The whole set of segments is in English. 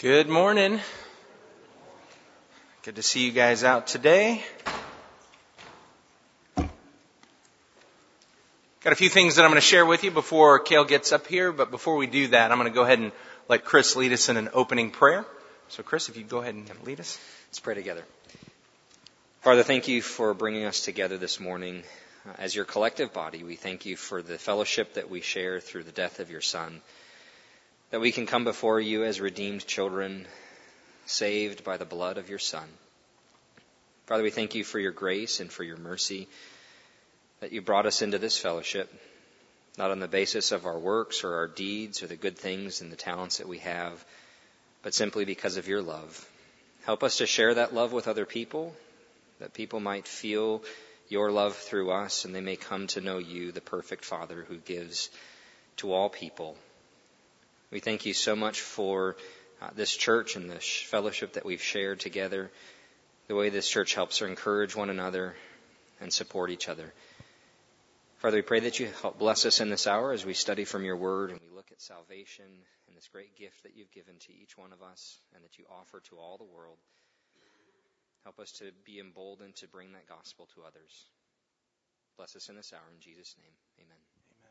Good morning. Good to see you guys out today. Got a few things that I'm going to share with you before Cale gets up here, but before we do that, I'm going to go ahead and let Chris lead us in an opening prayer. So Chris, if you'd go ahead and lead us. Let's pray together. Father, thank you for bringing us together this morning as your collective body. We thank you for the fellowship that we share through the death of your Son, that we can come before you as redeemed children, saved by the blood of your Son. Father, we thank you for your grace and for your mercy, that you brought us into this fellowship, not on the basis of our works or our deeds or the good things and the talents that we have, but simply because of your love. Help us to share that love with other people, that people might feel your love through us and they may come to know you, the perfect Father who gives to all people. We thank you so much for this church and this fellowship that we've shared together, the way this church helps to encourage one another and support each other. Father, we pray that you help bless us in this hour as we study from your word and we look at salvation and this great gift that you've given to each one of us and that you offer to all the world. Help us to be emboldened to bring that gospel to others. Bless us in this hour in Jesus' name. Amen.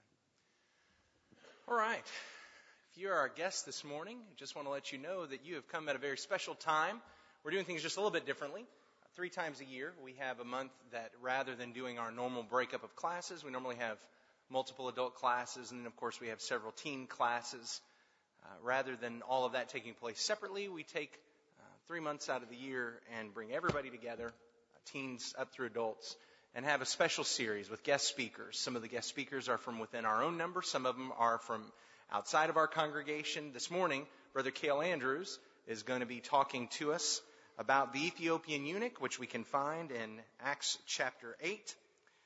All right. If you are our guest this morning, I just want to let you know that you have come at a very special time. We're doing things just a little bit differently. 3 times a year, we have a month that rather than doing our normal breakup of classes, we normally have multiple adult classes, and then, of course, we have several teen classes. Rather than all of that taking place separately, we take 3 months out of the year and bring everybody together, teens up through adults, and have a special series with guest speakers. Some of the guest speakers are from within our own number. Some of them are from outside of our congregation. This morning, Brother Cale Andrews is going to be talking to us about the Ethiopian eunuch, which we can find in Acts chapter 8.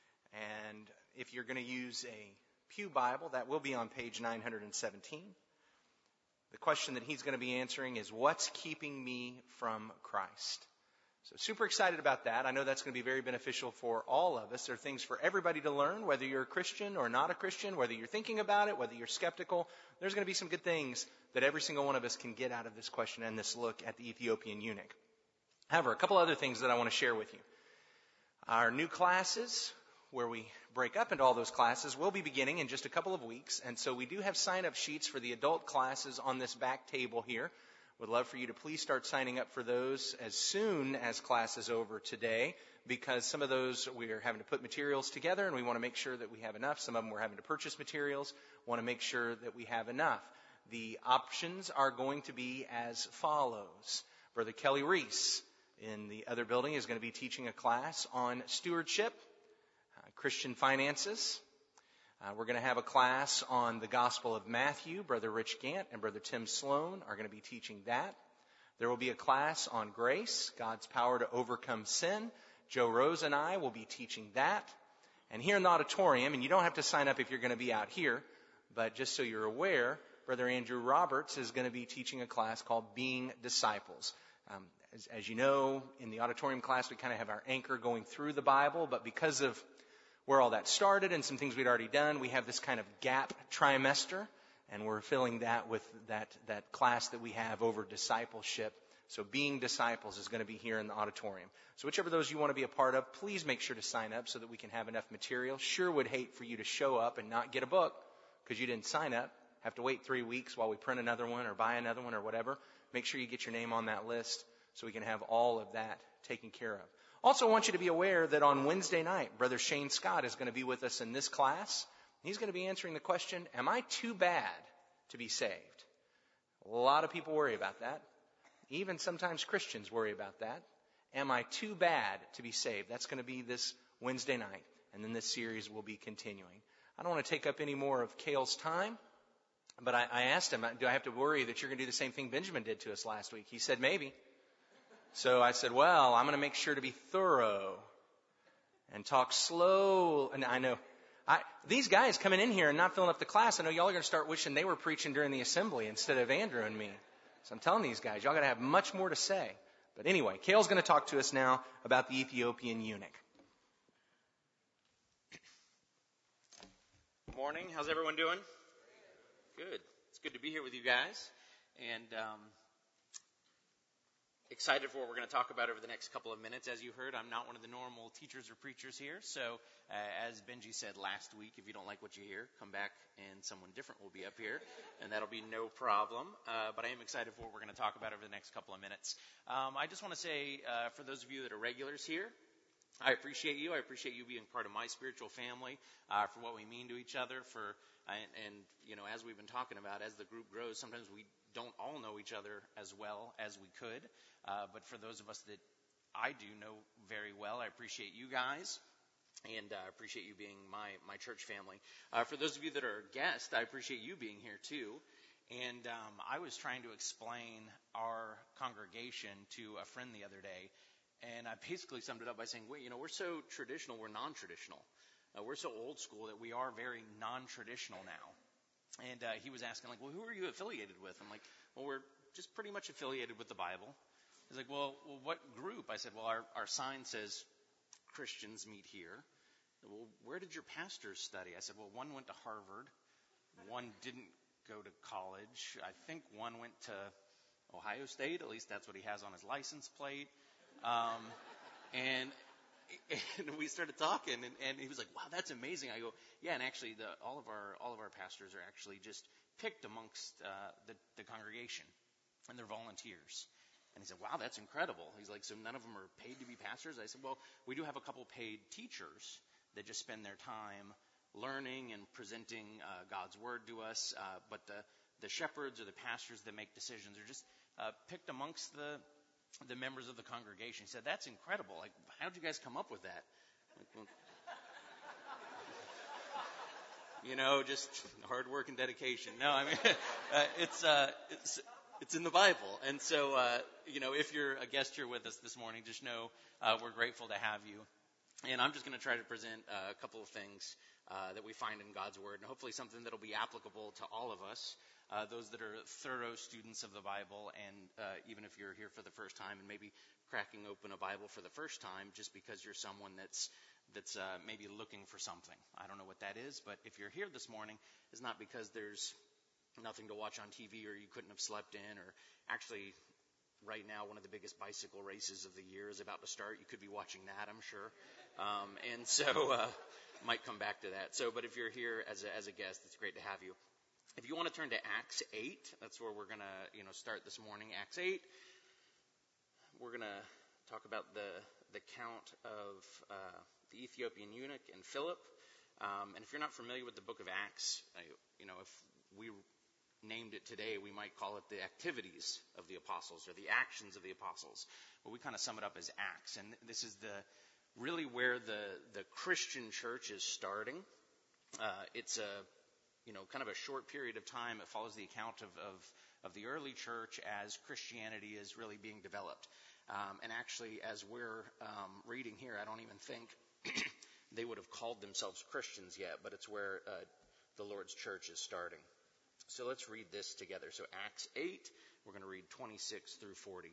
And if you're going to use a Pew Bible, that will be on page 917. The question that he's going to be answering is, what's keeping me from Christ? So super excited about that. I know that's going to be very beneficial for all of us. There are things for everybody to learn, whether you're a Christian or not a Christian, whether you're thinking about it, whether you're skeptical. There's going to be some good things that every single one of us can get out of this question and this look at the Ethiopian eunuch. However, a couple other things that I want to share with you. Our new classes, where we break up into all those classes, will be beginning in just a couple of weeks. And so we do have sign-up sheets for the adult classes on this back table here. Would love for you to please start signing up for those as soon as class is over today, because some of those we are having to put materials together and we want to make sure that we have enough. Some of them we're having to purchase materials, want to make sure that we have enough. The options are going to be as follows. Brother Kelly Reese in the other building is going to be teaching a class on stewardship, Christian finances. We're going to have a class on the Gospel of Matthew. Brother Rich Gant and Brother Tim Sloan are going to be teaching that. There will be a class on grace, God's power to overcome sin. Joe Rose and I will be teaching that. And here in the auditorium, and you don't have to sign up if you're going to be out here, but just so you're aware, Brother Andrew Roberts is going to be teaching a class called Being Disciples. As you know, in the auditorium class, we kind of have our anchor going through the Bible, but because of where all that started and some things we'd already done, we have this kind of gap trimester, and we're filling that with that class that we have over discipleship. So Being Disciples is going to be here in the auditorium. So whichever of those you want to be a part of, please make sure to sign up so that we can have enough material. Sure would hate for you to show up and not get a book because you didn't sign up. Have to wait 3 weeks while we print another one or buy another one or whatever. Make sure you get your name on that list so we can have all of that taken care of. Also, I want you to be aware that on Wednesday night, Brother Shane Scott is going to be with us in this class. He's going to be answering the question, am I too bad to be saved? A lot of people worry about that. Even sometimes Christians worry about that. Am I too bad to be saved? That's going to be this Wednesday night, and then this series will be continuing. I don't want to take up any more of Cale's time, but I asked him, do I have to worry that you're going to do the same thing Benjamin did to us last week? He said, maybe. So I said, well, I'm going to make sure to be thorough and talk slow. And I know these guys coming in here and not filling up the class, I know y'all are going to start wishing they were preaching during the assembly instead of Andrew and me. So I'm telling these guys, y'all got to have much more to say. But anyway, Cale's going to talk to us now about the Ethiopian eunuch. Good morning. How's everyone doing? Good. It's good to be here with you guys. And excited for what we're going to talk about over the next couple of minutes. As you heard, I'm not one of the normal teachers or preachers here. So as Benji said last week, if you don't like what you hear, come back and someone different will be up here, and that'll be no problem. But I am excited for what we're going to talk about over the next couple of minutes. I just want to say, for those of you that are regulars here, I appreciate you. I appreciate you being part of my spiritual family, for what we mean to each other. And as we've been talking about, as the group grows, sometimes we don't all know each other as well as we could. But for those of us that I do know very well, I appreciate you guys. And I appreciate you being my church family. For those of you that are guests, I appreciate you being here too. And I was trying to explain our congregation to a friend the other day. And I basically summed it up by saying, we're so traditional, we're non-traditional. We're so old school that we are very non-traditional now. And he was asking, like, well, who are you affiliated with? I'm like, well, we're just pretty much affiliated with the Bible. He's like, well, what group? I said, well, our sign says Christians meet here. Well, where did your pastors study? I said, well, one went to Harvard. One didn't go to college. I think one went to Ohio State. At least that's what he has on his license plate. And we started talking, and he was like, wow, that's amazing. I go, yeah, and actually all of our pastors are actually just picked amongst the congregation, and they're volunteers. And he said, wow, that's incredible. He's like, so none of them are paid to be pastors? I said, well, we do have a couple paid teachers that just spend their time learning and presenting God's word to us, but the shepherds or the pastors that make decisions are just picked amongst the members of the congregation. He said, that's incredible. Like, how did you guys come up with that? Like, well, just hard work and dedication. No, I mean, it's in the Bible. And so, if you're a guest here with us this morning, just know we're grateful to have you. And I'm just going to try to present a couple of things that we find in God's Word, and hopefully something that will be applicable to all of us, those that are thorough students of the Bible, and even if you're here for the first time and maybe cracking open a Bible for the first time just because you're someone that's maybe looking for something. I don't know what that is, but if you're here this morning, it's not because there's nothing to watch on TV or you couldn't have slept in, or actually right now one of the biggest bicycle races of the year is about to start. You could be watching that, I'm sure. And so might come back to that. So, but if you're here as a guest, it's great to have you. If you want to turn to Acts 8, that's where we're going to start this morning. Acts 8, we're going to talk about the count of the Ethiopian eunuch and Philip. And if you're not familiar with the book of Acts, if we named it today, we might call it the activities of the apostles or the actions of the apostles. But we kind of sum it up as Acts. And this is really where the Christian church is starting. It's a kind of a short period of time. It follows the account of the early church as Christianity is really being developed. And actually, as we're reading here, I don't even think they would have called themselves Christians yet, but it's where the Lord's church is starting. So let's read this together. So Acts 8, we're going to read 26 through 40.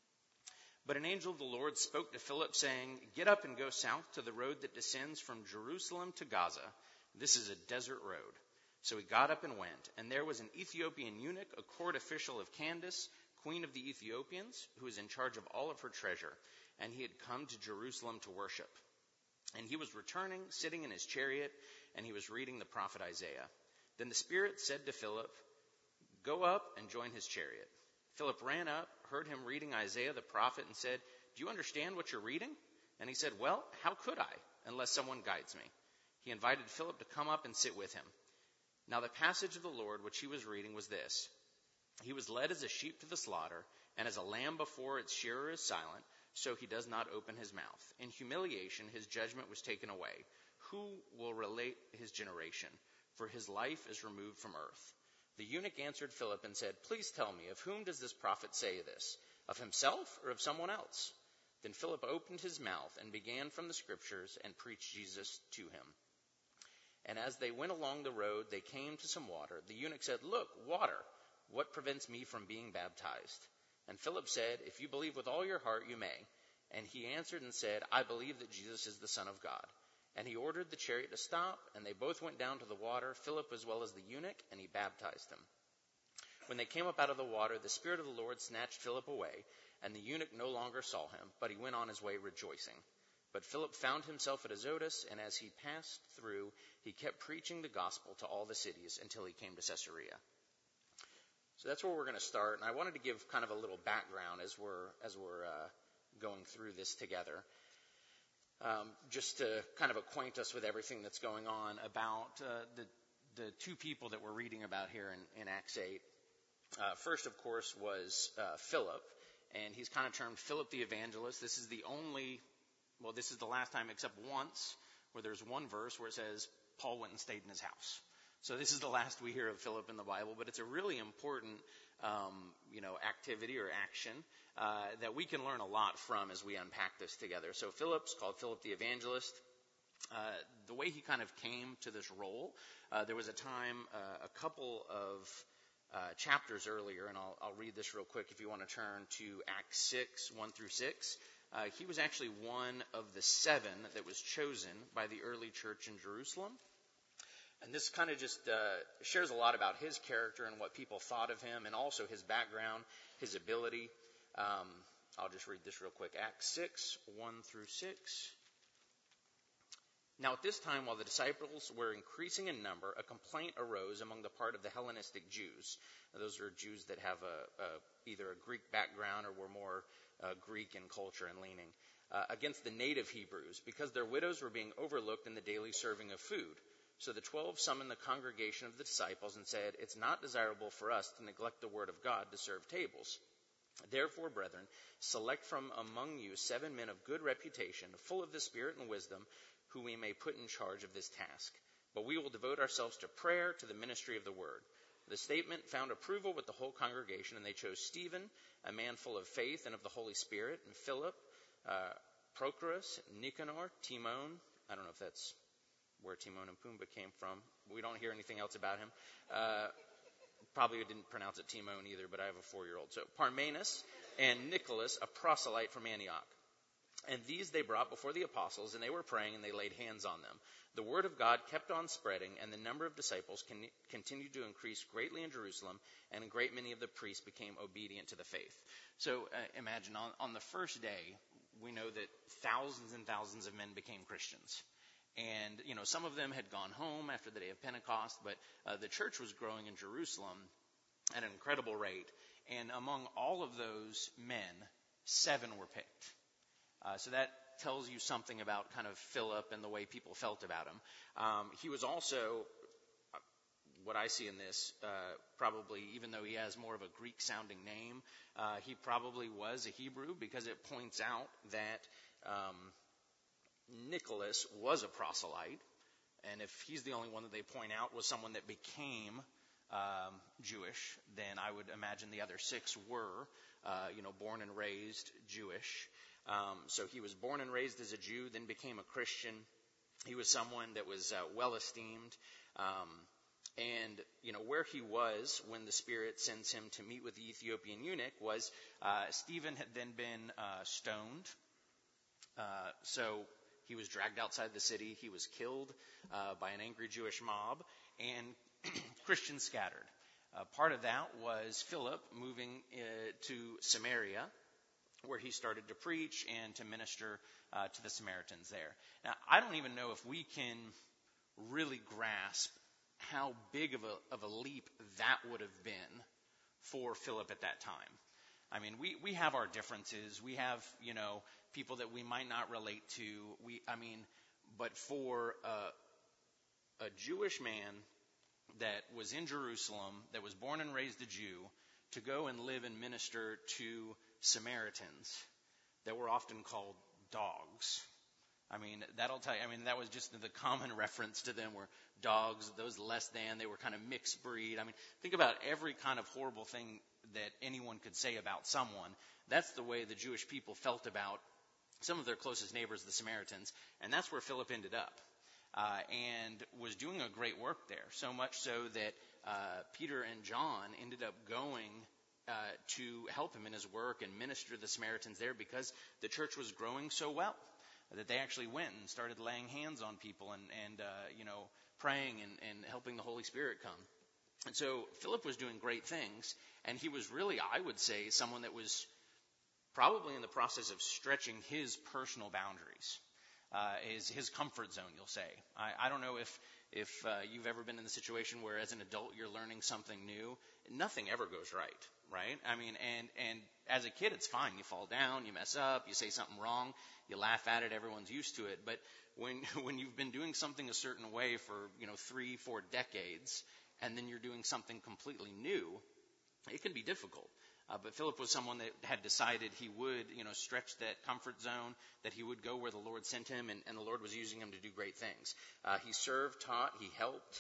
But an angel of the Lord spoke to Philip, saying, "Get up and go south to the road that descends from Jerusalem to Gaza. This is a desert road." So he got up and went, and there was an Ethiopian eunuch, a court official of Candace, queen of the Ethiopians, who was in charge of all of her treasure, and he had come to Jerusalem to worship. And he was returning, sitting in his chariot, and he was reading the prophet Isaiah. Then the Spirit said to Philip, "Go up and join his chariot." Philip ran up, heard him reading Isaiah the prophet, and said, "Do you understand what you're reading?" And he said, "Well, how could I, unless someone guides me?" He invited Philip to come up and sit with him. Now the passage of the Lord which he was reading was this: "He was led as a sheep to the slaughter, and as a lamb before its shearer is silent, so he does not open his mouth. In humiliation his judgment was taken away. Who will relate his generation? For his life is removed from earth." The eunuch answered Philip and said, "Please tell me, of whom does this prophet say this? Of himself or of someone else?" Then Philip opened his mouth and began from the scriptures and preached Jesus to him. And as they went along the road, they came to some water. The eunuch said, "Look, water. What prevents me from being baptized?" And Philip said, "If you believe with all your heart, you may." And he answered and said, "I believe that Jesus is the Son of God." And he ordered the chariot to stop, and they both went down to the water, Philip as well as the eunuch, and he baptized him. When they came up out of the water, the Spirit of the Lord snatched Philip away, and the eunuch no longer saw him, but he went on his way rejoicing. But Philip found himself at Azotus, and as he passed through, he kept preaching the gospel to all the cities until he came to Caesarea. So that's where we're going to start, and I wanted to give kind of a little background as we're going through this together, just to kind of acquaint us with everything that's going on about the two people that we're reading about here in Acts 8. First, of course, was Philip, and he's kind of termed Philip the Evangelist. This is the last time except once where there's one verse where it says Paul went and stayed in his house. So this is the last we hear of Philip in the Bible, but it's a really important, activity or action that we can learn a lot from as we unpack this together. So Philip's called Philip the Evangelist. The way he kind of came to this role, there was a time, a couple of chapters earlier, and I'll read this real quick if you want to turn to Acts 6, 1 through 6. He was actually one of the 7 that was chosen by the early church in Jerusalem. And this kind of just shares a lot about his character and what people thought of him, and also his background, his ability. I'll just read this real quick. Acts 6, 1 through 6. Now at this time, while the disciples were increasing in number, a complaint arose among the part of the Hellenistic Jews. Now, those are Jews that have either a Greek background or were more Greek in culture and leaning, against the native Hebrews, because their widows were being overlooked in the daily serving of food. So the 12 summoned the congregation of the disciples and said, "It's not desirable for us to neglect the word of God to serve tables. Therefore, brethren, select from among you 7 men of good reputation, full of the Spirit and wisdom, who we may put in charge of this task. But we will devote ourselves to prayer, to the ministry of the word." The statement found approval with the whole congregation, and they chose Stephen, a man full of faith and of the Holy Spirit, and Philip, Prochorus, Nicanor, Timon. I don't know if that's where Timon and Pumbaa came from. We don't hear anything else about him. Probably didn't pronounce it Timon either, but I have a 4-year-old. So Parmenas and Nicholas, a proselyte from Antioch. And these they brought before the apostles, and they were praying, and they laid hands on them. The word of God kept on spreading, and the number of disciples continued to increase greatly in Jerusalem, and a great many of the priests became obedient to the faith. So imagine, on the first day, we know that thousands and thousands of men became Christians. And, some of them had gone home after the day of Pentecost, but the church was growing in Jerusalem at an incredible rate. And among all of those men, 7 were picked. So that tells you something about kind of Philip and the way people felt about him. He was also, what I see in this, probably, even though he has more of a Greek-sounding name, he probably was a Hebrew, because it points out that Nicholas was a proselyte, and if he's the only one that they point out was someone that became Jewish, then I would imagine the other 6 were, born and raised Jewish. So he was born and raised as a Jew, then became a Christian. He was someone that was well esteemed. And where he was when the Spirit sends him to meet with the Ethiopian eunuch was Stephen had then been stoned. So he was dragged outside the city. He was killed by an angry Jewish mob, and Christians scattered. Part of that was Philip moving to Samaria, where he started to preach and to minister to the Samaritans there. Now, I don't even know if we can really grasp how big of a leap that would have been for Philip at that time. I mean, we have our differences. We have, people that we might not relate to. But for a Jewish man that was in Jerusalem, that was born and raised a Jew, to go and live and minister to Samaritans that were often called dogs. That'll tell you. That was just the common reference to them were dogs, those less than. They were kind of mixed breed. Think about every kind of horrible thing that anyone could say about someone. That's the way the Jewish people felt about some of their closest neighbors, the Samaritans. And that's where Philip ended up and was doing a great work there. So much so that Peter and John ended up going to help him in his work and minister to the Samaritans there, because the church was growing so well that they actually went and started laying hands on people and praying and helping the Holy Spirit come. And so Philip was doing great things, and he was really, I would say, someone that was probably in the process of stretching his personal boundaries, his comfort zone, you'll say. I don't know if you've ever been in the situation where as an adult you're learning something new. Nothing ever goes right? I mean, and as a kid it's fine. You fall down, you mess up, you say something wrong, you laugh at it, everyone's used to it. But when you've been doing something a certain way for 3-4 decades, and then you're doing something completely new, it can be difficult. But Philip was someone that had decided he would, stretch that comfort zone, that he would go where the Lord sent him, and the Lord was using him to do great things. He served, taught, he helped.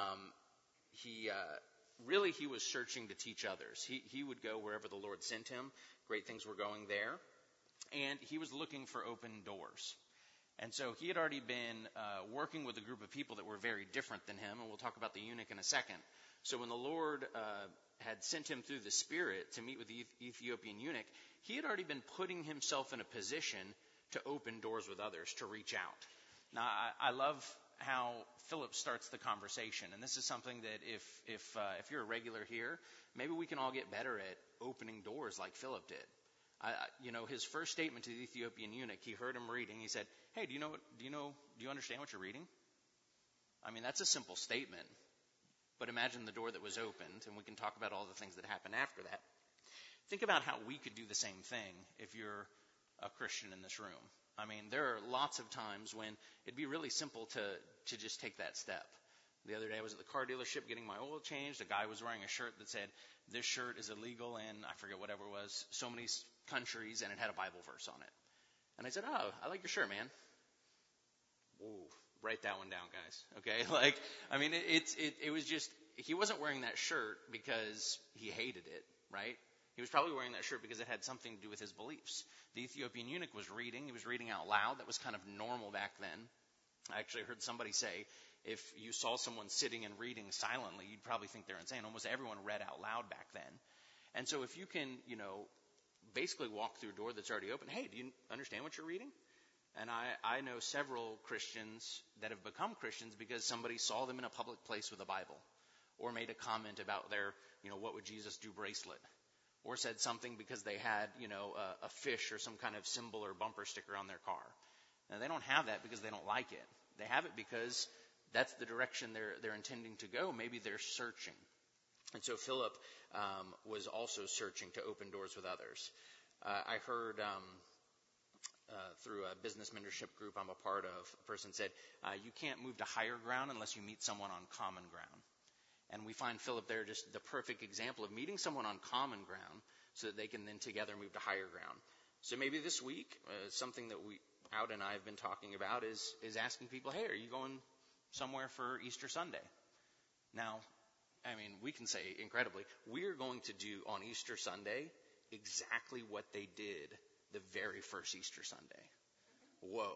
He was searching to teach others. He would go wherever the Lord sent him. Great things were going there. And he was looking for open doors. And so he had already been working with a group of people that were very different than him, and we'll talk about the eunuch in a second. So when the Lord had sent him through the Spirit to meet with the Ethiopian eunuch, he had already been putting himself in a position to open doors with others, to reach out. Now, I love how Philip starts the conversation, and this is something that if you're a regular here, maybe we can all get better at opening doors like Philip did. His first statement to the Ethiopian eunuch, he heard him reading. He said, "Hey, do you understand what you're reading?" I mean, that's a simple statement. But imagine the door that was opened, and we can talk about all the things that happened after that. Think about how we could do the same thing if you're a Christian in this room. I mean, there are lots of times when it'd be really simple to just take that step. The other day I was at the car dealership getting my oil changed. A guy was wearing a shirt that said, "This shirt is illegal in," I forget whatever it was, so many countries, and it had a Bible verse on it. And I said, "Oh, I like your shirt, man." Whoa. Write that one down, guys. Okay? It was just, he wasn't wearing that shirt because he hated it, right? He was probably wearing that shirt because it had something to do with his beliefs. The Ethiopian eunuch was reading. He was reading out loud. That was kind of normal back then. I actually heard somebody say, if you saw someone sitting and reading silently, you'd probably think they're insane. Almost everyone read out loud back then. And so if you can, basically walk through a door that's already open, hey, do you understand what you're reading? And I know several Christians that have become Christians because somebody saw them in a public place with a Bible, or made a comment about their, what would Jesus do bracelet, or said something because they had, a fish or some kind of symbol or bumper sticker on their car. Now, they don't have that because they don't like it. They have it because that's the direction they're intending to go. Maybe they're searching. And so Philip was also searching to open doors with others. I heard through a business mentorship group I'm a part of, a person said, you can't move to higher ground unless you meet someone on common ground. And we find Philip there just the perfect example of meeting someone on common ground so that they can then together move to higher ground. So maybe this week, something that Out and I have been talking about is asking people, hey, are you going somewhere for Easter Sunday? Now, we can say incredibly, we're going to do on Easter Sunday exactly what they did the very first Easter Sunday. Whoa,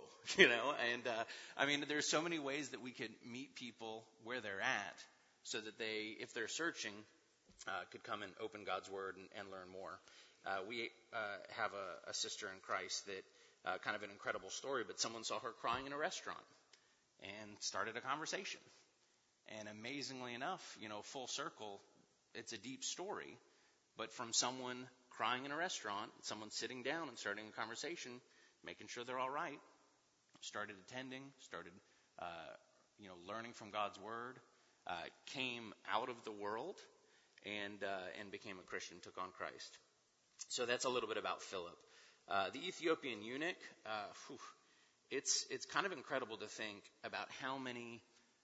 and there's so many ways that we could meet people where they're at so that they, if they're searching, could come and open God's Word and learn more. We have a sister in Christ that kind of an incredible story, but someone saw her crying in a restaurant and started a conversation. And amazingly enough, full circle, it's a deep story, but from someone crying in a restaurant, someone sitting down and starting a conversation, making sure they're all right, started attending, started learning from God's Word, came out of the world and became a Christian, took on Christ. So that's a little bit about Philip. The Ethiopian eunuch, it's kind of incredible to think about how many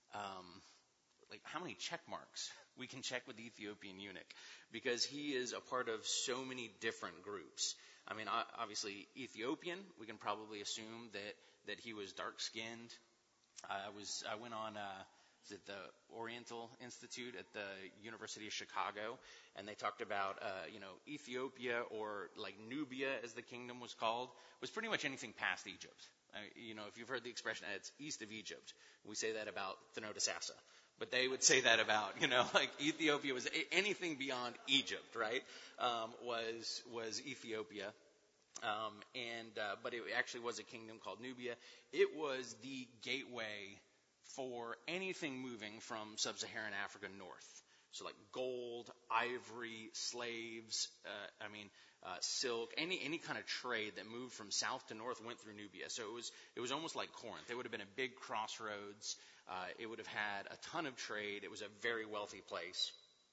check marks we can check with the Ethiopian eunuch, because he is a part of so many different groups. Obviously Ethiopian, we can probably assume that he was dark-skinned. I went on the Oriental Institute at the University of Chicago, and they talked about Ethiopia, or like Nubia as the kingdom was called, was pretty much anything past Egypt. If you've heard the expression, it's east of Egypt. We say that about Thenodisassa. But they would say that about, Ethiopia was anything beyond Egypt, right? Was Ethiopia. But it actually was a kingdom called Nubia. It was the gateway for anything moving from sub-Saharan Africa north. So like gold, ivory, slaves, silk, any kind of trade that moved from south to north went through Nubia. So it was almost like Corinth. It would have been a big crossroads. It would have had a ton of trade. It was a very wealthy place.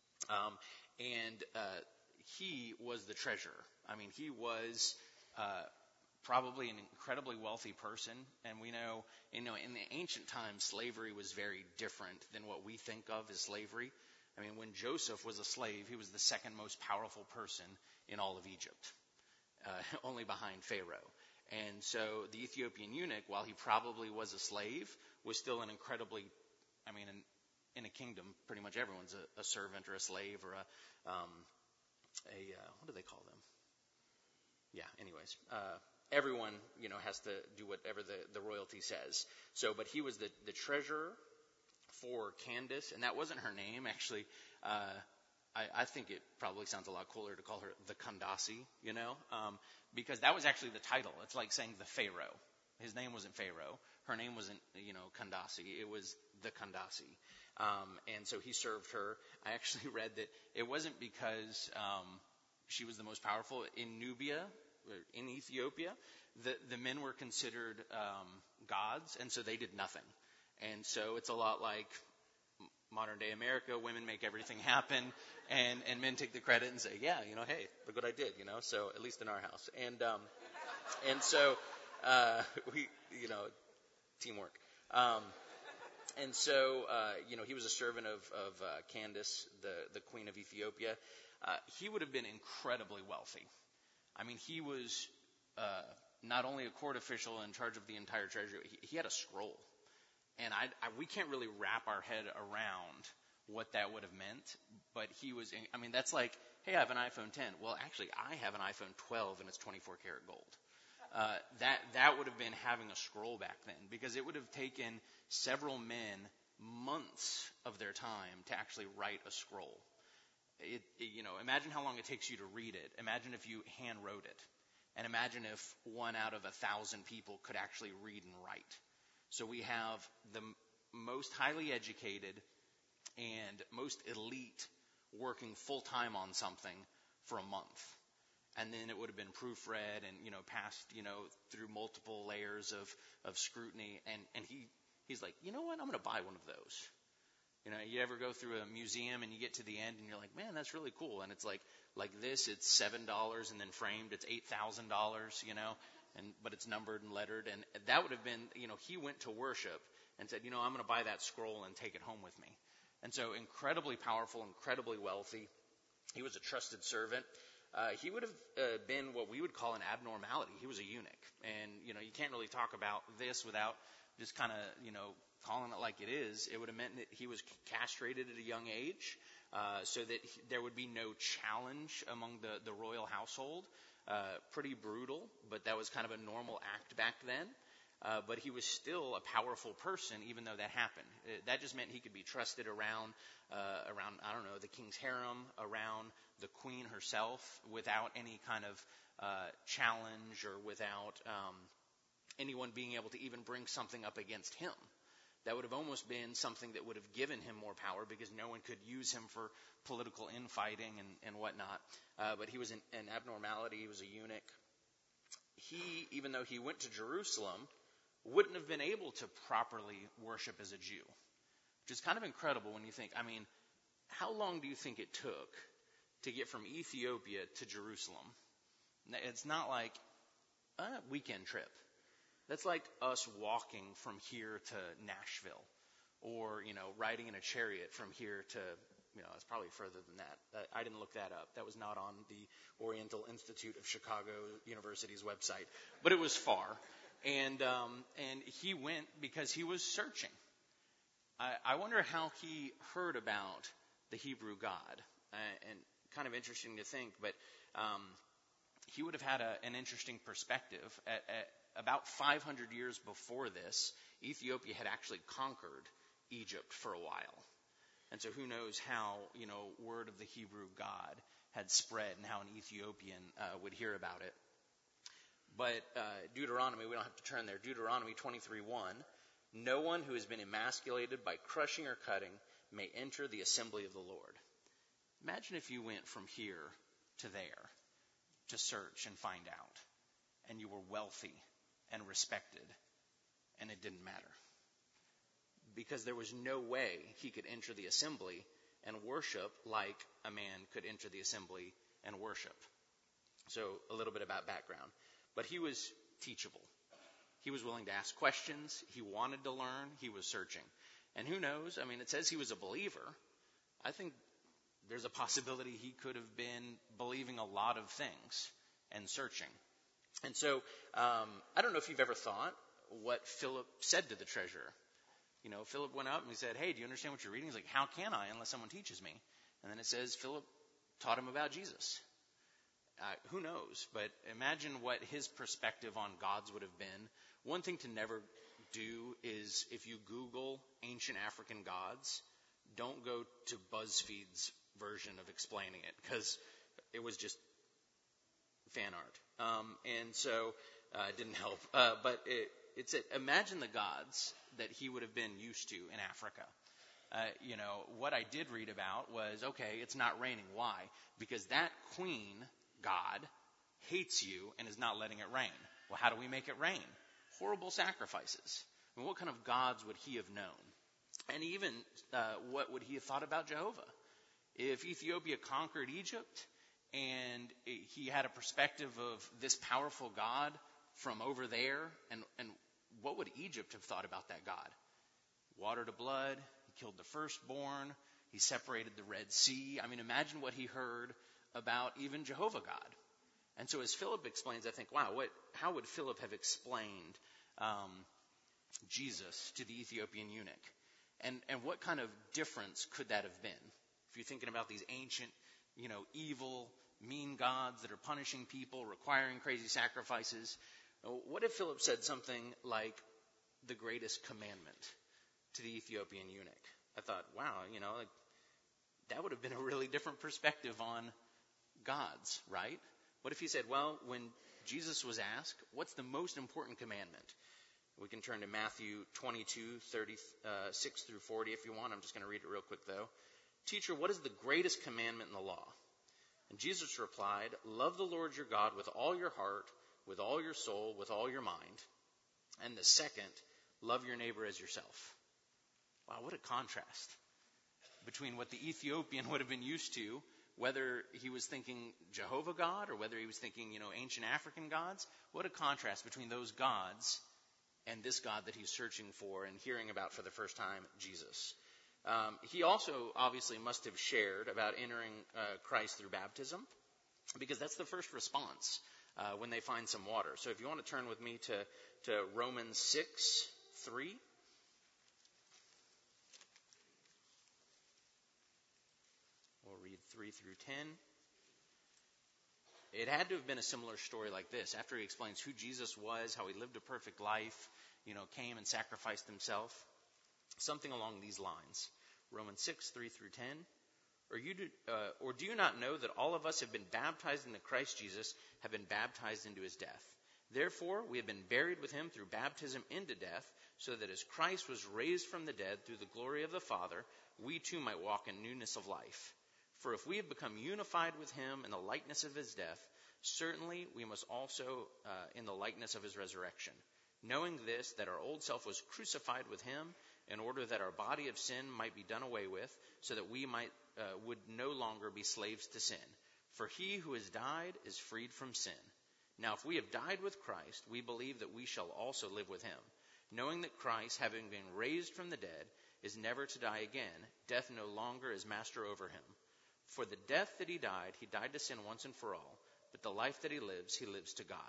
He was the treasurer. I mean, he was probably an incredibly wealthy person. And we know, in the ancient times, slavery was very different than what we think of as slavery. I mean, when Joseph was a slave, he was the second most powerful person in all of Egypt, only behind Pharaoh. And so the Ethiopian eunuch, while he probably was a slave, was still an incredibly, in a kingdom, pretty much everyone's a servant or a slave or what do they call them? Yeah, anyways. Everyone, has to do whatever the royalty says. So, but he was the treasurer for Candace, and that wasn't her name, actually. I think it probably sounds a lot cooler to call her the Kandasi, because that was actually the title. It's like saying the Pharaoh. His name wasn't Pharaoh. Her name wasn't, Kandasi. It was the Kandasi. And so he served her. I actually read that it wasn't because she was the most powerful. In Nubia, in Ethiopia, the men were considered gods, and so they did nothing. And so it's a lot like modern day America. Women make everything happen, and men take the credit and say, yeah, hey, look what I did, so at least in our house. And so we, teamwork. And so, he was a servant of Candace, the queen of Ethiopia. He would have been incredibly wealthy. I mean, he was not only a court official in charge of the entire treasury, he had a scroll. And we can't really wrap our head around what that would have meant. But he was, that's like, hey, I have an iPhone 10. Well, actually, I have an iPhone 12, and it's 24 karat gold. That would have been having a scroll back then, because it would have taken several men months of their time to actually write a scroll. Imagine how long it takes you to read it. Imagine if you hand wrote it. And imagine if 1 out of 1,000 people could actually read and write. So we have the most highly educated and most elite working full time on something for a month. And then it would have been proofread and, passed, through multiple layers of scrutiny. And he's like, you know what? I'm going to buy one of those. You ever go through a museum and you get to the end and you're like, man, that's really cool. And it's like this, it's $7 and then framed, it's $8,000, but it's numbered and lettered. And that would have been, he went to worship and said, I'm going to buy that scroll and take it home with me. And so incredibly powerful, incredibly wealthy. He was a trusted servant. He would have been what we would call an abnormality. He was a eunuch. And, you can't really talk about this without just kind of, calling it like it is. It would have meant that he was castrated at a young age, so that there would be no challenge among the royal household. Pretty brutal, but that was kind of a normal act back then. But he was still a powerful person, even though that happened. That just meant he could be trusted around, I don't know, the king's harem, around the queen herself, without any kind of challenge or without anyone being able to even bring something up against him. That would have almost been something that would have given him more power, because no one could use him for political infighting and whatnot. But he was an abnormality. He was a eunuch. He, even though he went to Jerusalem, wouldn't have been able to properly worship as a Jew, which is kind of incredible when you think, how long do you think it took to get from Ethiopia to Jerusalem? It's not like a weekend trip. That's like us walking from here to Nashville, or, riding in a chariot from here to, it's probably further than that. I didn't look that up. That was not on the Oriental Institute of Chicago University's website, but it was far. And he went because he was searching. I wonder how he heard about the Hebrew God, and kind of interesting to think, but he would have had an interesting perspective. At about 500 years before this, Ethiopia had actually conquered Egypt for a while. And so who knows how, word of the Hebrew God had spread and how an Ethiopian would hear about it. But Deuteronomy, we don't have to turn there. Deuteronomy 23:1, no one who has been emasculated by crushing or cutting may enter the assembly of the Lord. Imagine if you went from here to there to search and find out, and you were wealthy and respected, and it didn't matter. Because there was no way he could enter the assembly and worship like a man could enter the assembly and worship. So a little bit about background. But he was teachable. He was willing to ask questions. He wanted to learn. He was searching. And who knows? I mean, it says he was a believer. I think there's a possibility he could have been believing a lot of things and searching. And so I don't know if you've ever thought what Philip said to the treasurer. You know, Philip went up and he said, hey, do you understand what you're reading? He's like, how can I unless someone teaches me? And then it says Philip taught him about Jesus. Who knows? But imagine what his perspective on gods would have been. One thing to never do is if you Google ancient African gods, don't go to BuzzFeed's version of explaining it because it was just fan art. And so it didn't help. But imagine the gods that he would have been used to in Africa. What I did read about was, okay, it's not raining. Why? Because that queen god hates you and is not letting it rain. Well, how do we make it rain? Horrible sacrifices. I mean, what kind of gods would he have known? And even what would he have thought about Jehovah? If Ethiopia conquered Egypt and he had a perspective of this powerful God from over there, and what would Egypt have thought about that God? Water to blood, he killed the firstborn, he separated the Red Sea. I mean, imagine what he heard about even Jehovah God. And so as Philip explains, I think, wow, how would Philip have explained Jesus to the Ethiopian eunuch? And what kind of difference could that have been? If you're thinking about these ancient, evil, mean gods that are punishing people, requiring crazy sacrifices, what if Philip said something like the greatest commandment to the Ethiopian eunuch? I thought, wow, that would have been a really different perspective on gods, right? What if he said, well, when Jesus was asked, what's the most important commandment? We can turn to Matthew 22, 36 through 40 if you want. I'm just going to read it real quick, though. Teacher, what is the greatest commandment in the law? And Jesus replied, love the Lord your God with all your heart, with all your soul, with all your mind. And the second, love your neighbor as yourself. Wow, what a contrast between what the Ethiopian would have been used to, whether he was thinking Jehovah God or whether he was thinking, ancient African gods. What a contrast between those gods and this God that he's searching for and hearing about for the first time, Jesus. He also obviously must have shared about entering Christ through baptism, because that's the first response when they find some water. So if you want to turn with me to Romans 6:3. We'll read 3 through 10. It had to have been a similar story like this. After he explains who Jesus was, how he lived a perfect life, came and sacrificed himself. Something along these lines. Romans 6:3 through 10. Or do you not know that all of us have been baptized into Christ Jesus, have been baptized into his death? Therefore, we have been buried with him through baptism into death, so that as Christ was raised from the dead through the glory of the Father, we too might walk in newness of life. For if we have become unified with him in the likeness of his death, certainly we must also in the likeness of his resurrection. Knowing this, that our old self was crucified with him, in order that our body of sin might be done away with, so that we would no longer be slaves to sin. For he who has died is freed from sin. Now if we have died with Christ, we believe that we shall also live with him, knowing that Christ, having been raised from the dead, is never to die again. Death no longer is master over him. For the death that he died to sin once and for all, but the life that he lives to God.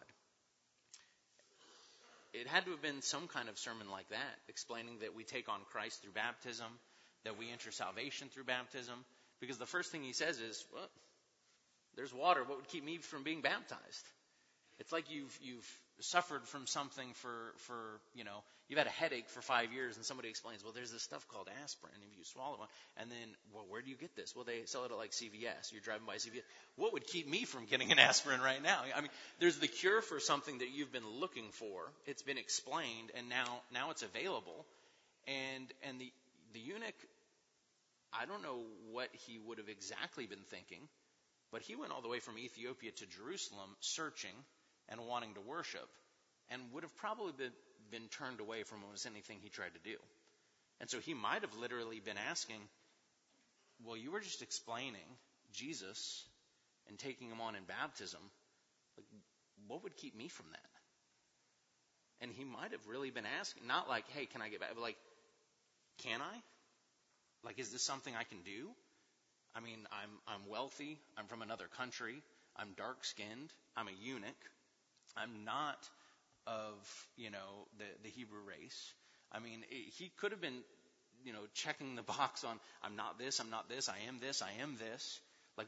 It had to have been some kind of sermon like that, explaining that we take on Christ through baptism, that we enter salvation through baptism, because the first thing he says is, well, there's water. What would keep me from being baptized? It's like you've suffered from something for you've had a headache for 5 years, and somebody explains, well, there's this stuff called aspirin, if you swallow one, and then, well, where do you get this? Well, they sell it at like CVS. You're driving by CVS. What would keep me from getting an aspirin right now? I mean, there's the cure for something that you've been looking for. It's been explained, and now it's available. And the eunuch, I don't know what he would have exactly been thinking, but he went all the way from Ethiopia to Jerusalem searching and wanting to worship, and would have probably been turned away from almost anything he tried to do. And so he might have literally been asking, well, you were just explaining Jesus and taking him on in baptism. Like, what would keep me from that? And he might have really been asking, not like, hey, can I get back? But like, can I? Like, is this something I can do? I mean, I'm wealthy. I'm from another country. I'm dark-skinned. I'm a eunuch. I'm not of, the Hebrew race. I mean, he could have been, checking the box on, I'm not this, I'm not this, I am this, I am this. Like,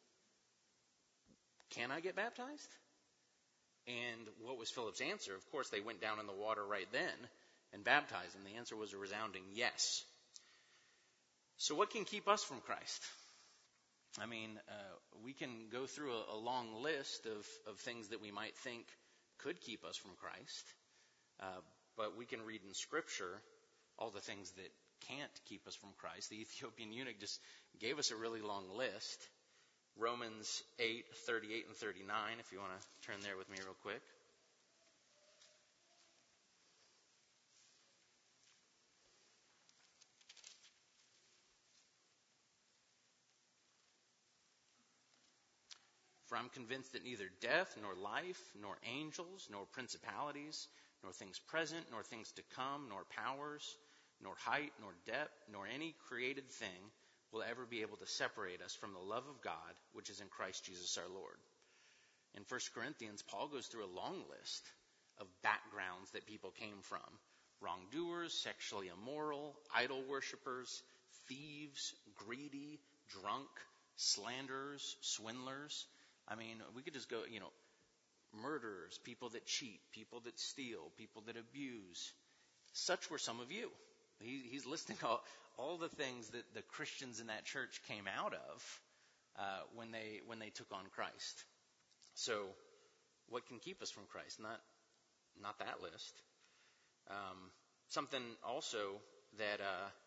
can I get baptized? And what was Philip's answer? Of course, they went down in the water right then and baptized, and the answer was a resounding yes. So what can keep us from Christ? I mean, we can go through a long list of things that we might think could keep us from Christ, but we can read in Scripture all the things that can't keep us from Christ. The Ethiopian eunuch just gave us a really long list. Romans 8:38 and 39, if you want to turn there with me real quick. For I'm convinced that neither death, nor life, nor angels, nor principalities, nor things present, nor things to come, nor powers, nor height, nor depth, nor any created thing will ever be able to separate us from the love of God, which is in Christ Jesus our Lord. In 1 Corinthians, Paul goes through a long list of backgrounds that people came from. Wrongdoers, sexually immoral, idol worshippers, thieves, greedy, drunk, slanderers, swindlers. I mean, we could just go, murderers, people that cheat, people that steal, people that abuse. Such were some of you. He's listing all the things that the Christians in that church came out of when they took on Christ. So, what can keep us from Christ? Not that list. Something also that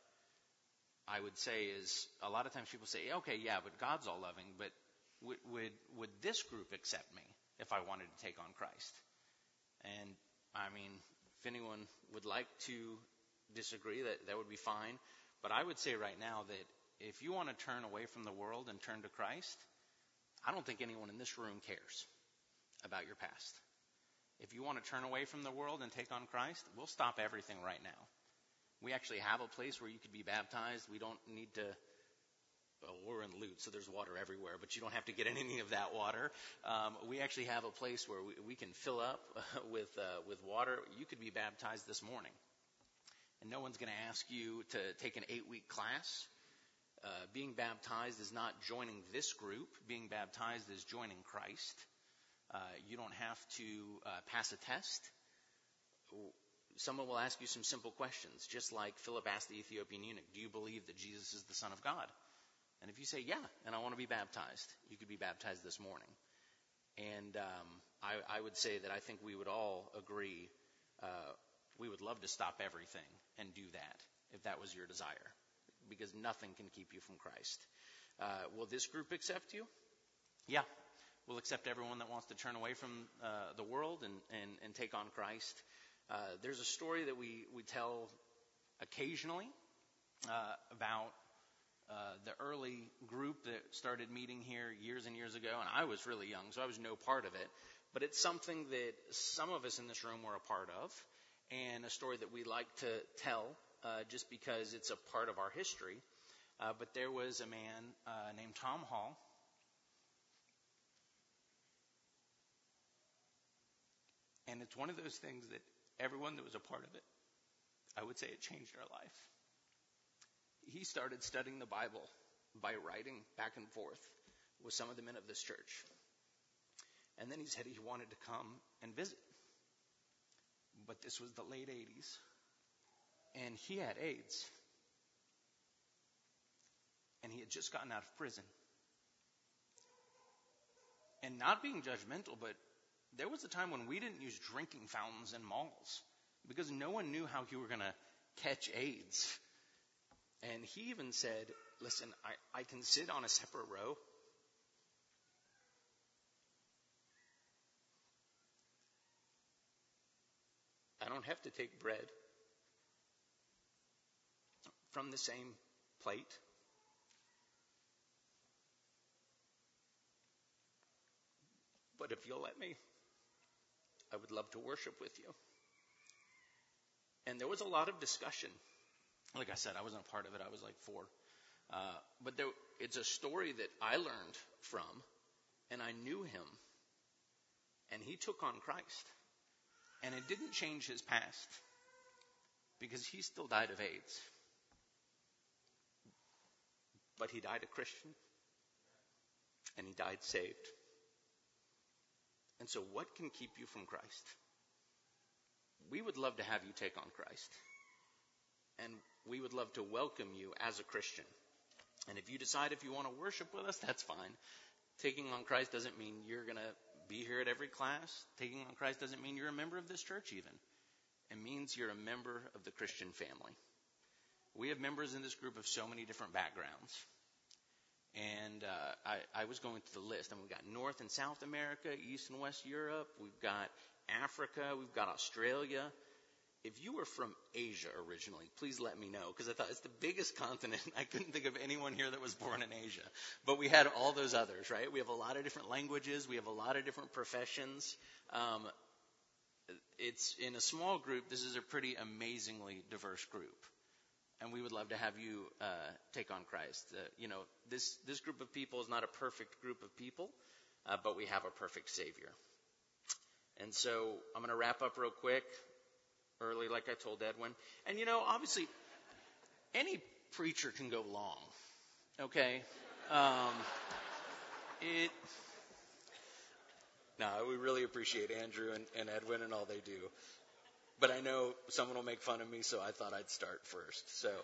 I would say is, a lot of times people say, okay, yeah, but God's all loving, but would this group accept me if I wanted to take on Christ? And I mean, if anyone would like to disagree, that would be fine. But I would say right now that if you want to turn away from the world and turn to Christ, I don't think anyone in this room cares about your past. If you want to turn away from the world and take on Christ, we'll stop everything right now. We actually have a place where you could be baptized. We don't need to, we're in Lute, so there's water everywhere, but you don't have to get any of that water. We actually have a place where we can fill up with water. You could be baptized this morning. And no one's going to ask you to take an 8-week class. Being baptized is not joining this group. Being baptized is joining Christ. You don't have to pass a test. Someone will ask you some simple questions, just like Philip asked the Ethiopian eunuch, do you believe that Jesus is the Son of God? And if you say, yeah, and I want to be baptized, you could be baptized this morning. And I would say that I think we would all agree we would love to stop everything and do that if that was your desire, because nothing can keep you from Christ. Will this group accept you? Yeah. We'll accept everyone that wants to turn away from the world and take on Christ. There's a story that we tell occasionally about the early group that started meeting here years and years ago, and I was really young, so I was no part of it. But it's something that some of us in this room were a part of, and a story that we like to tell just because it's a part of our history. But there was a man named Tom Hall. And it's one of those things that everyone that was a part of it, I would say it changed our life. He started studying the Bible by writing back and forth with some of the men of this church. And then he said he wanted to come and visit. But this was the late 80s. And he had AIDS. And he had just gotten out of prison. And not being judgmental, but there was a time when we didn't use drinking fountains in malls because no one knew how you were going to catch AIDS. And he even said, listen, I can sit on a separate row. I don't have to take bread from the same plate. But if you'll let me, I would love to worship with you. And there was a lot of discussion. Like I said, I wasn't a part of it. I was like 4. But it's a story that I learned from, and I knew him. And he took on Christ. And it didn't change his past, because he still died of AIDS. But he died a Christian, and he died saved. And so what can keep you from Christ? We would love to have you take on Christ. And we would love to welcome you as a Christian. And if you decide if you want to worship with us, that's fine. Taking on Christ doesn't mean you're going to be here at every class. Taking on Christ doesn't mean you're a member of this church even. It means you're a member of the Christian family. We have members in this group of so many different backgrounds. And I was going through the list, and we've got North and South America, East and West Europe, we've got Africa, we've got Australia. If you were from Asia originally, please let me know, because I thought it's the biggest continent. I couldn't think of anyone here that was born in Asia. But we had all those others, right? We have a lot of different languages. We have a lot of different professions. It's in a small group. This is a pretty amazingly diverse group. And we would love to have you take on Christ. This group of people is not a perfect group of people, but we have a perfect Savior. And so I'm going to wrap up real quick, early like I told Edwin. And, obviously, any preacher can go long, okay? We really appreciate Andrew and Edwin and all they do. But I know someone will make fun of me, so I thought I'd start first. So,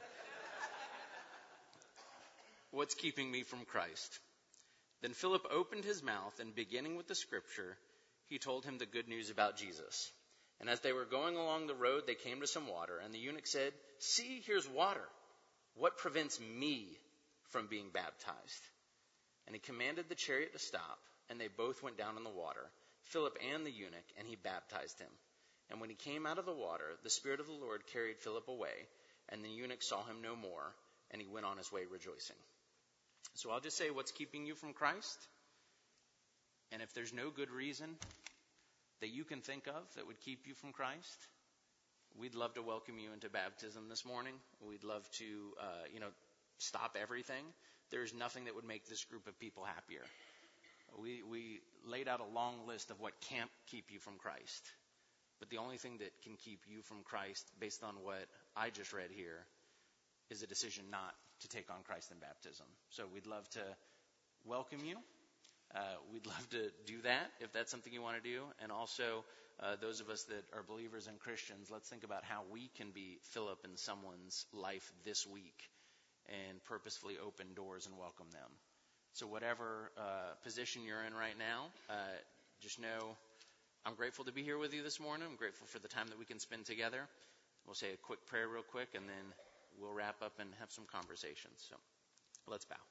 what's keeping me from Christ? Then Philip opened his mouth, and beginning with the scripture, he told him the good news about Jesus. And as they were going along the road, they came to some water, and the eunuch said, "See, here's water. What prevents me from being baptized?" And he commanded the chariot to stop, and they both went down in the water, Philip and the eunuch, and he baptized him. And when he came out of the water, the Spirit of the Lord carried Philip away, and the eunuch saw him no more, and he went on his way rejoicing. So I'll just say, what's keeping you from Christ? And if there's no good reason that you can think of that would keep you from Christ, we'd love to welcome you into baptism this morning. We'd love to, stop everything. There's nothing that would make this group of people happier. We laid out a long list of what can't keep you from Christ. But the only thing that can keep you from Christ, based on what I just read here, is a decision not to take on Christ in baptism. So we'd love to welcome you. We'd love to do that if that's something you want to do. And also, those of us that are believers and Christians, let's think about how we can be Philip in someone's life this week and purposefully open doors and welcome them. So whatever position you're in right now, just know I'm grateful to be here with you this morning. I'm grateful for the time that we can spend together. We'll say a quick prayer real quick, and then we'll wrap up and have some conversations. So let's bow.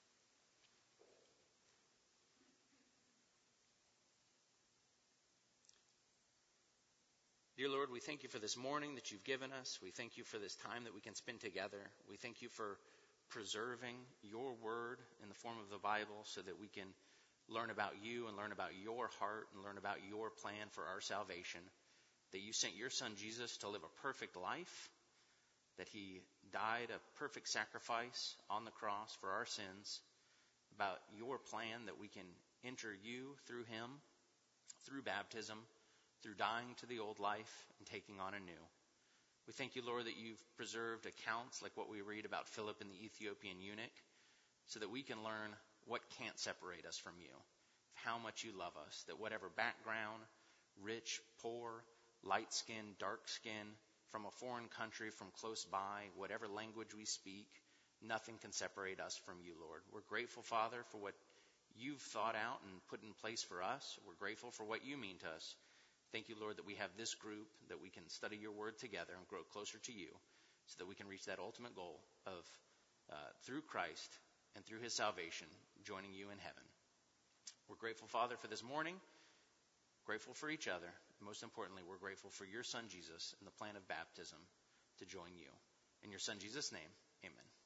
Dear Lord, we thank you for this morning that you've given us. We thank you for this time that we can spend together. We thank you for preserving your word in the form of the Bible so that we can learn about you and learn about your heart and learn about your plan for our salvation, that you sent your son Jesus to live a perfect life, that he died a perfect sacrifice on the cross for our sins, about your plan that we can enter you through him, through baptism, through dying to the old life and taking on a new. We thank you, Lord, that you've preserved accounts like what we read about Philip and the Ethiopian eunuch, so that we can learn what can't separate us from you, how much you love us, that whatever background, rich, poor, light skin, dark skin, from a foreign country, from close by, whatever language we speak, nothing can separate us from you, Lord. We're grateful, Father, for what you've thought out and put in place for us. We're grateful for what you mean to us. Thank you, Lord, that we have this group, that we can study your word together and grow closer to you so that we can reach that ultimate goal of through Christ and through his salvation, joining you in heaven. We're grateful, Father, for this morning, grateful for each other. Most importantly, we're grateful for your Son, Jesus, and the plan of baptism to join you. In your Son, Jesus' name, amen.